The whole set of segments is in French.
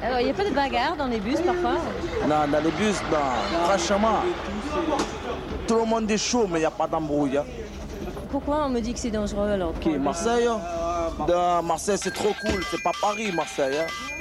Alors, il n'y a pas de bagarre dans les bus parfois? Non, dans les bus, non. Franchement, tout le monde est chaud, mais il n'y a pas d'embrouille. Pourquoi on me dit que c'est dangereux alors? Qui, Marseille? Marseille, c'est trop cool. C'est pas Paris, Marseille.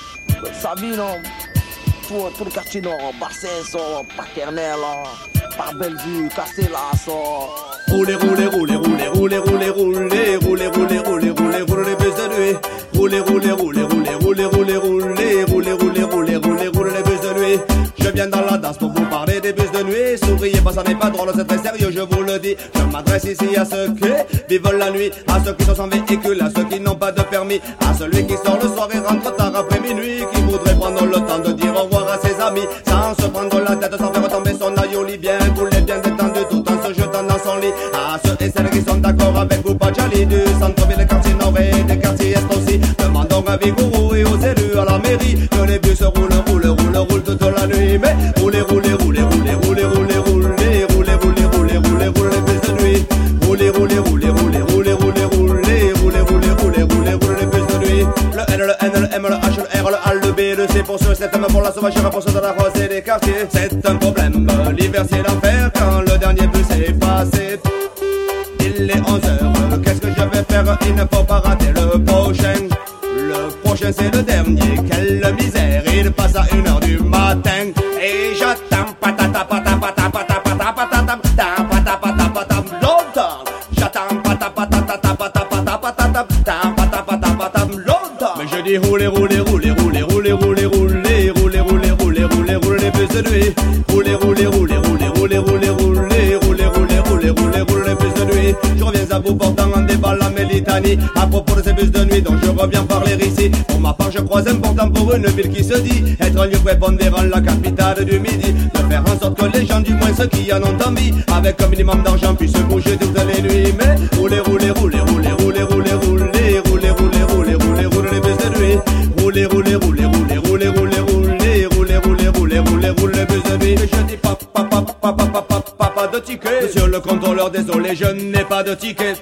Ça vit, non? Tout le quartier nord, Marseille, Paternel, par Bellevue, Castellas. Roulez, roulez, roulez, roulez, roulez, roulez, roulez, roulez, roulez, roulez, roulez, roulez les bus de nuit. Roulez, roulez, roulez, roulez, roulez, roulez, roulez, roulez, roulez, roulez, roulez, roulez les bus de nuit. Je viens dans la danse pour vous parler des bus de nuit. Souriez pas, ça n'est pas drôle, c'est très sérieux, je vous le dis. Je m'adresse ici à ceux qui vivent la nuit, à ceux qui sont sans véhicule, à ceux qui n'ont pas de permis, à celui qui sort le soir et rentre tard après minuit, qui voudrait prendre le temps de dire au revoir à ses amis, sans se prendre la tête, sans faire tomber son aïoli, bien coulé, bien détendu, tout en se jetant dans son lit. À ceux et celles qui sont d'accord avec vous, Pajali, du centre-ville, des quartiers nord et des quartiers est aussi. Demandons à Vigourou et aux élus à la mairie que les bus roulent toute la nuit. Mais roulez, roulez, roulez, roulez, roulez, roulez, roulez, roulez, roulez, roulez, roulez, roulez les bus de nuit. Roulez, roulez, roulez, roulez, roulez, roulez, roulez, roulez, roulez, roulez, roulez, roulez les bus de nuit. Le N, le N, le M, le H, le R, le A, le B, le C pour ceux, c'est M pour la sauvagère, pour ceux de la rose et des quartiers. C'est un problème, l'hiver c'est l'enfer quand le dernier bus est passé. Il est 11h, qu'est-ce que je vais faire? Il ne faut pas rater le prochain. Le prochain c'est le dernier, quelle misère. Il passe à 1h du matin. Et j'attends patata patata patata patata patata patata patata patata longtemps. J'attends patata patata patata patata patata patata longtemps. Mais je dis roulez, roulez, roulez, roulez, roulez, roulez, roulez, roulez, roulez, roulez, roulez, roulez les bus de nuit. Roulez, roulez, roulez, roulez, roulez, roulez, roulez, roulez, roulez, roulez, roulez, roulez les bus de nuit. Je reviens à vous portant en débat la Mélitanie à propos de ces bus de nuit dont je reviens parler ici. Pour ma part je crois important pour une ville qui se dit être un lieu prépondérant, la capitale du midi, de faire en sorte que les gens, du moins ceux qui en ont envie, avec un minimum d'argent puissent bouger toutes les nuits. Mais roulez, roulez, roulez, roulez, roulez, roulez, roulez, roulez, roulez, roulez, roulez, roulez les bus de nuit. Roulez, roulez, roulez, roulez, roulez, roulez, roulez, roulez, roulez, roulez, roulez, roulez les bus de nuit. Et je dis pas de ticket. Monsieur le contrôleur, désolé, je n'ai pas de ticket.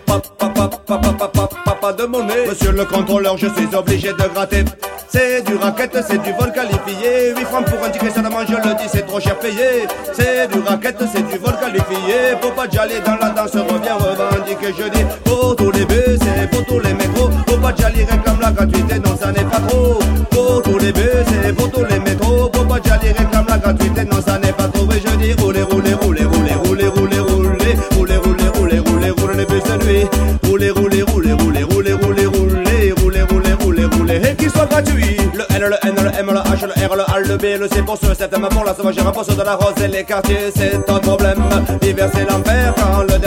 Pas de monnaie. Monsieur le contrôleur, je suis obligé de gratter. C'est du racket, c'est du vol qualifié. 8 francs pour un ticket, seulement je le dis, c'est trop cher payé. C'est du racket, c'est du vol qualifié. Faut pas aller dans la danse, reviens revendiquer. Je dis pour tous les bus et pour tous les métros. Faut pas aller réclame la gratuité, non ça n'est pas trop. Pour tous les bus et pour tous les métros. Faut pas aller réclame la gratuité, non ça n'est pas trop. Et je dis roulez, roulez, roulez, roulez, roulez, roulez, roulez, roulez, roulez, roulez, roulez, roulez les bus de nuit. Roulez, roulez, roulez, roulez, roulez, roulez, roulez, roulez, roulez, roulez, roulez, et qu'il soit gratuit. Le N, le N, le M, le H, le R, le A, le B, le C pour ceux, c'est M pour la sauvagère, pour ceux de la rose et les quartiers, c'est un problème. L'hiver c'est l'enfer quand le